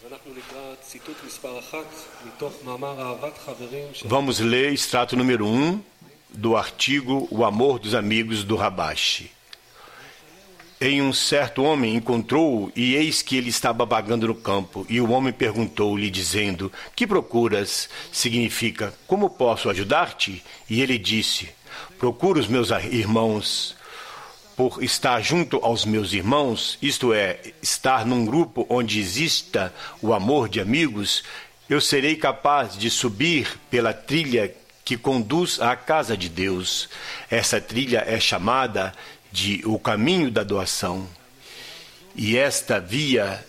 Vamos ler extrato número 1 do artigo O Amor dos Amigos do Rabashi. Em um certo homem encontrou-o, e eis que ele estava vagando no campo. E o homem perguntou-lhe, dizendo: Que procuras? Significa: Como posso ajudar-te? E ele disse: Procuro os meus irmãos. Por estar junto aos meus irmãos, isto é, estar num grupo onde exista o amor de amigos, eu serei capaz de subir pela trilha que conduz à casa de Deus. Essa trilha é chamada de o caminho da doação. E esta via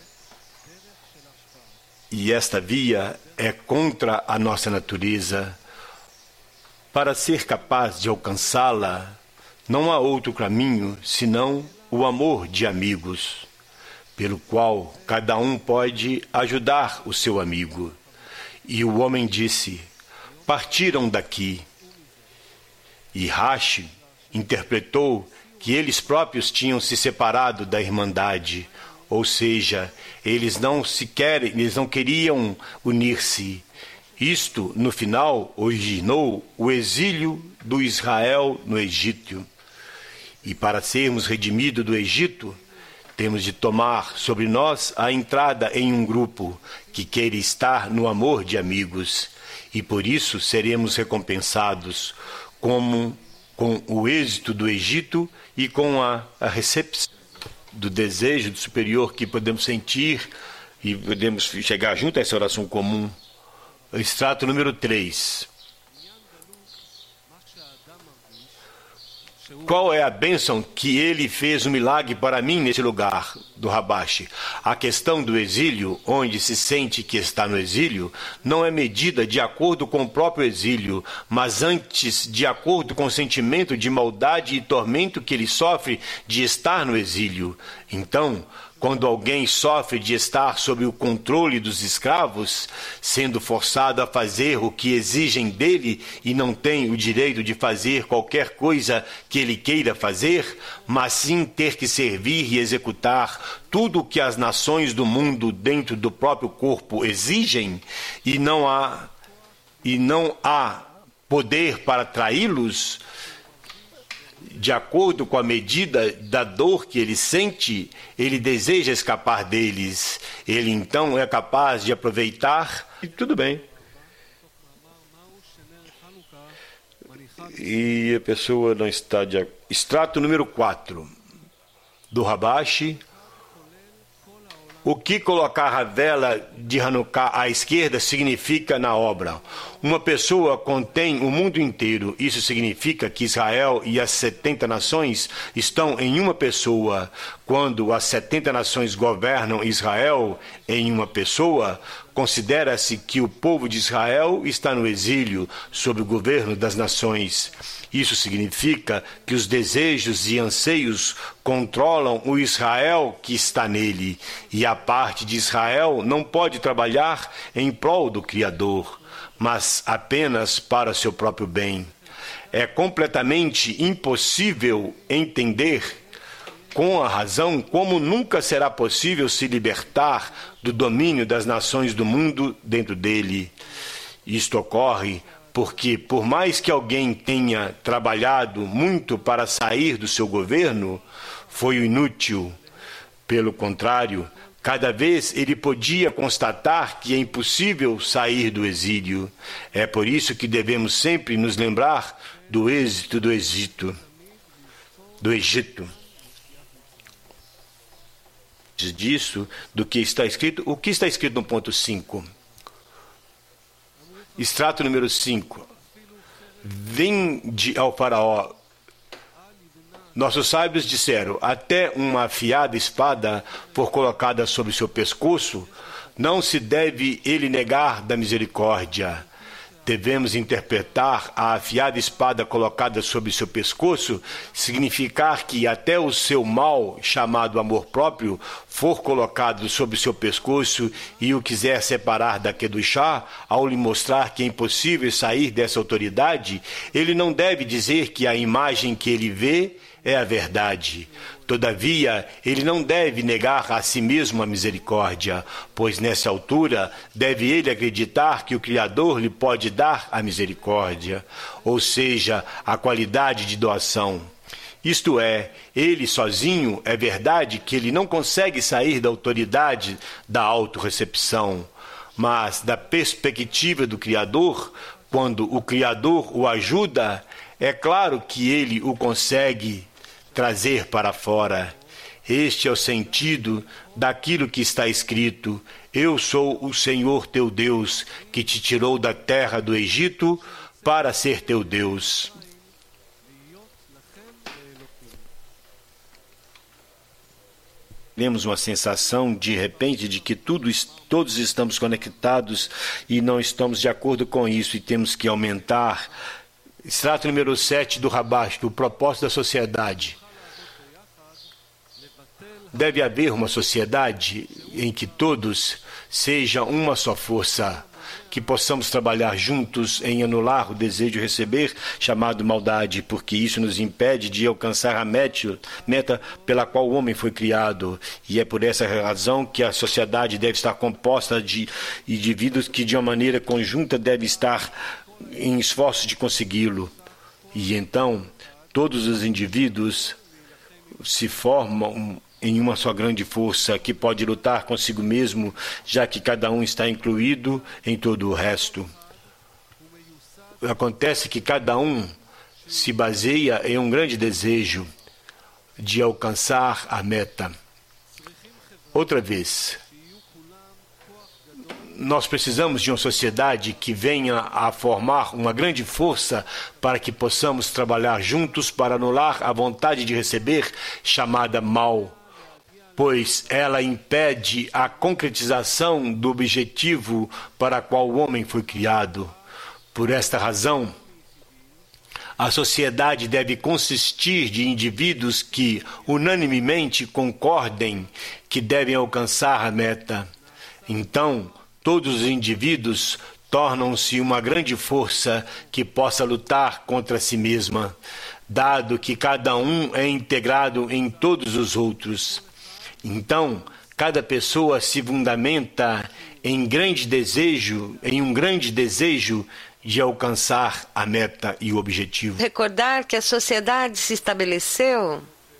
é contra a nossa natureza. Para ser capaz de alcançá-la, não há outro caminho senão o amor de amigos, pelo qual cada um pode ajudar o seu amigo. E o homem disse: Partiram daqui. E Rashi interpretou que eles próprios tinham se separado da Irmandade, ou seja, eles não queriam unir-se. Isto, no final, originou o exílio do Israel no Egito. E para sermos redimidos do Egito, temos de tomar sobre nós a entrada em um grupo que queira estar no amor de amigos. E por isso seremos recompensados com o êxito do Egito e com a recepção do desejo do superior que podemos sentir e podemos chegar junto a essa oração comum. Extrato número 3. Qual é a bênção que ele fez um milagre para mim nesse lugar do Rabashi? A questão do exílio, onde se sente que está no exílio, não é medida de acordo com o próprio exílio, mas antes de acordo com o sentimento de maldade e tormento que ele sofre de estar no exílio. Então, quando alguém sofre de estar sob o controle dos escravos, sendo forçado a fazer o que exigem dele e não tem o direito de fazer qualquer coisa que ele queira fazer, mas sim ter que servir e executar tudo o que as nações do mundo dentro do próprio corpo exigem, e não há poder para traí-los, de acordo com a medida da dor que ele sente, ele deseja escapar deles. Ele então é capaz de aproveitar e tudo bem. E a pessoa não está de... Extrato número 4 do Rabashi. O que colocar a vela de Hanukkah à esquerda significa na obra. Uma pessoa contém o mundo inteiro. Isso significa que Israel e as 70 nações estão em uma pessoa. Quando as 70 nações governam Israel em uma pessoa, considera-se que o povo de Israel está no exílio, sob o governo das nações. Isso significa que os desejos e anseios controlam o Israel que está nele, e a parte de Israel não pode trabalhar em prol do Criador, mas apenas para seu próprio bem. É completamente impossível entender com a razão como nunca será possível se libertar do domínio das nações do mundo dentro dele. Isto ocorre porque, por mais que alguém tenha trabalhado muito para sair do seu governo, foi inútil. Pelo contrário, cada vez ele podia constatar que é impossível sair do exílio. É por isso que devemos sempre nos lembrar do êxito do Egito. Disso, do que está escrito, o que está escrito no ponto 5? Extrato número 5. Vinde ao faraó. Nossos sábios disseram: até uma afiada espada for colocada sobre seu pescoço, não se deve ele negar da misericórdia. Devemos interpretar a afiada espada colocada sobre seu pescoço significar que até o seu mal, chamado amor próprio, for colocado sobre seu pescoço e o quiser separar da Kedushá, ao lhe mostrar que é impossível sair dessa autoridade, ele não deve dizer que a imagem que ele vê é a verdade. Todavia, ele não deve negar a si mesmo a misericórdia, pois nessa altura deve ele acreditar que o Criador lhe pode dar a misericórdia, ou seja, a qualidade de doação. Isto é, ele sozinho é verdade que ele não consegue sair da autoridade da autorrecepção, mas da perspectiva do Criador, quando o Criador o ajuda, é claro que ele o consegue trazer para fora. Este é o sentido daquilo que está escrito: eu sou o Senhor teu Deus, que te tirou da terra do Egito para ser teu Deus. Temos uma sensação, de repente, de que todos estamos conectados e não estamos de acordo com isso e temos que aumentar. Extrato número 7 do Rabash, do propósito da sociedade. Deve haver uma sociedade em que todos sejam uma só força, que possamos trabalhar juntos em anular o desejo de receber, chamado maldade, porque isso nos impede de alcançar a meta pela qual o homem foi criado. E é por essa razão que a sociedade deve estar composta de indivíduos que, de uma maneira conjunta, devem estar em esforço de consegui-lo. E então, todos os indivíduos se formam em uma só grande força que pode lutar consigo mesmo, já que cada um está incluído em todo o resto. Acontece que cada um se baseia em um grande desejo de alcançar a meta. Outra vez, nós precisamos de uma sociedade que venha a formar uma grande força para que possamos trabalhar juntos para anular a vontade de receber, chamada mal, pois ela impede a concretização do objetivo para o qual o homem foi criado. Por esta razão, a sociedade deve consistir de indivíduos que unanimemente concordem que devem alcançar a meta. Então, todos os indivíduos tornam-se uma grande força que possa lutar contra si mesma, dado que cada um é integrado em todos os outros. Então, cada pessoa se fundamenta em um grande desejo de alcançar a meta e o objetivo. Recordar que a sociedade se estabeleceu.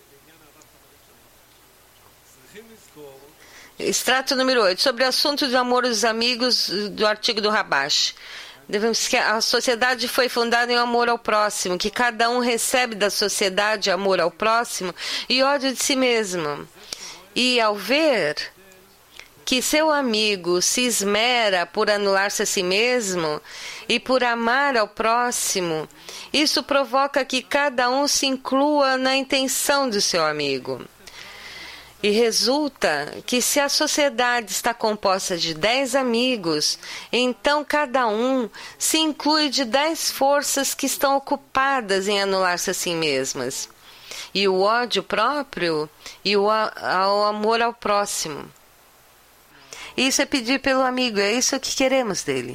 Extrato número 8, sobre o assunto do amor aos amigos, do artigo do Rabash. Devemos que a sociedade foi fundada em amor ao próximo, que cada um recebe da sociedade amor ao próximo e ódio de si mesmo. E ao ver que seu amigo se esmera por anular-se a si mesmo e por amar ao próximo, isso provoca que cada um se inclua na intenção do seu amigo. E resulta que se a sociedade está composta de 10 amigos, então cada um se inclui de 10 forças que estão ocupadas em anular-se a si mesmas. E o ódio próprio e o amor ao próximo. Isso é pedir pelo amigo, é isso que queremos dele.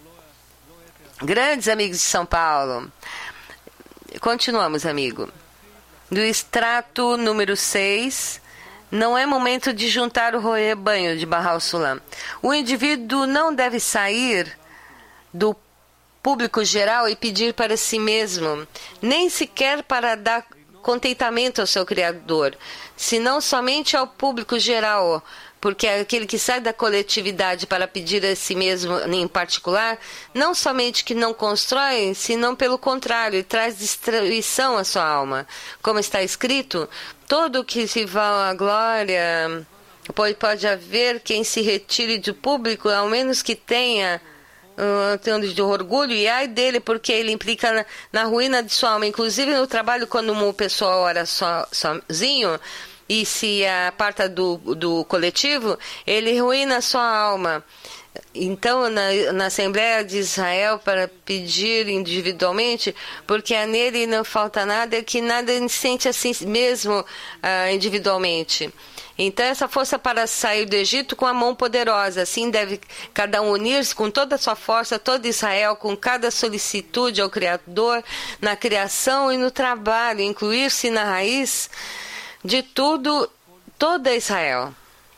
Grandes amigos de São Paulo. Continuamos, amigo. Do extrato número 6, não é momento de juntar o rebanho de Bahá'u'lláh Sulam. O indivíduo não deve sair do público geral e pedir para si mesmo, nem sequer para dar contentamento ao seu Criador, senão somente ao público geral, porque é aquele que sai da coletividade para pedir a si mesmo em particular, não somente que não constrói, senão pelo contrário, traz destruição à sua alma. Como está escrito, todo que se vá à glória, pode haver quem se retire do público, ao menos que tenha de orgulho, e ai dele, porque ele implica na ruína de sua alma. Inclusive no trabalho, quando uma pessoa ora sozinho e se aparta do coletivo, ele ruína a sua alma. Então, na Assembleia de Israel, para pedir individualmente, porque a nele não falta nada, que nada sente assim mesmo individualmente. Então, essa força para sair do Egito com a mão poderosa. Assim deve cada um unir-se com toda a sua força, todo Israel, com cada solicitude ao Criador, na criação e no trabalho, incluir-se na raiz de tudo, toda Israel.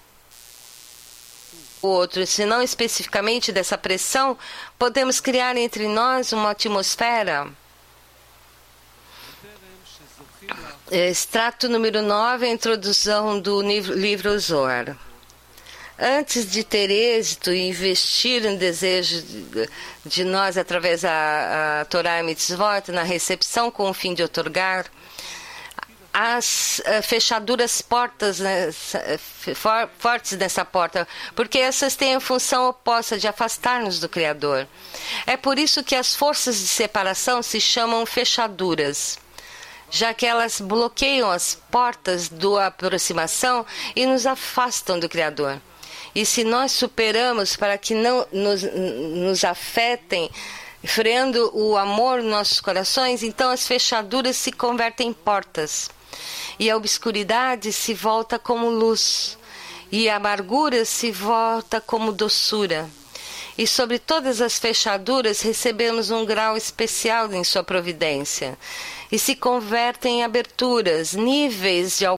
O outro, se não especificamente dessa pressão, podemos criar entre nós uma atmosfera. Extrato número 9, a introdução do livro Zohar. Antes de ter êxito e investir em desejo de nós através da Torá e Mitzvot, na recepção com o fim de otorgar, as fechaduras fortes dessa porta, porque essas têm a função oposta de afastar-nos do Criador. É por isso que as forças de separação se chamam fechaduras, já que elas bloqueiam as portas da aproximação e nos afastam do Criador. E se nós superamos para que não nos afetem, freando o amor nos nossos corações, então as fechaduras se convertem em portas. E a obscuridade se volta como luz. E a amargura se volta como doçura. E sobre todas as fechaduras recebemos um grau especial em sua providência. E se convertem em aberturas, níveis de